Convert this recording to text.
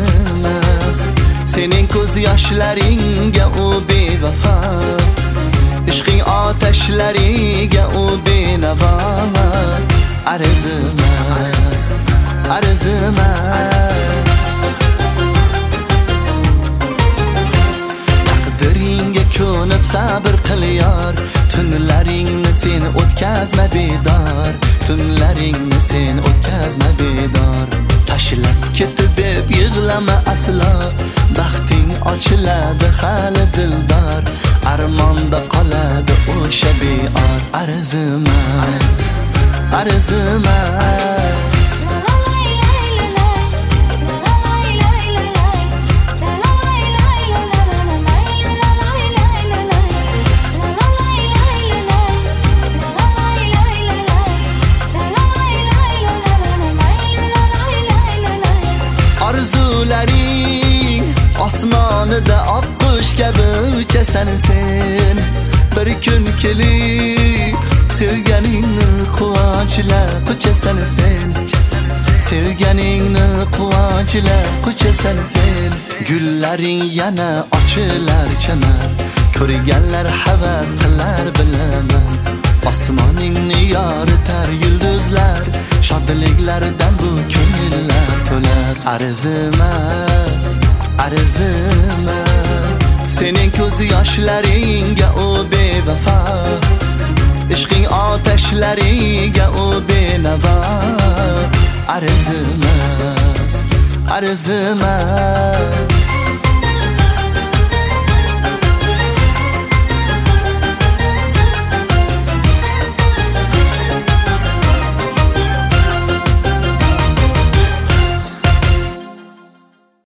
arzimas sening ko'z yoshlaringga u bevafo, ishqing otashlariga u benavo. Arzimas, arzimas taqdiringga ko'nib sabr qil yor, tunlaringni sen o'tkazma bedor, tunlaringni sen o'tkazma bedor. Tashlab ketdi deb yig'lama aslo, baxting ochiladi hali dildor, armonda qoladi o'sha beor. Arzimas, arzimas arzularing osmonida oq qush kabi uchasan sen. Bir kun kelib sevganingni quvonchla quchasan sen, sevganingni quvonchla quchasan sen. Gullaring yana ochilar chamar, ko'rganlar havas qilar bilaman. Osmoningni yoritar yulduzlar, shodliklardan bu ko'ngillar to'lar. Arzimas, arzimas sening ko'z yoshlaringga u bevafo, ishqing otashlariga u benavo. Arzimas, arzimas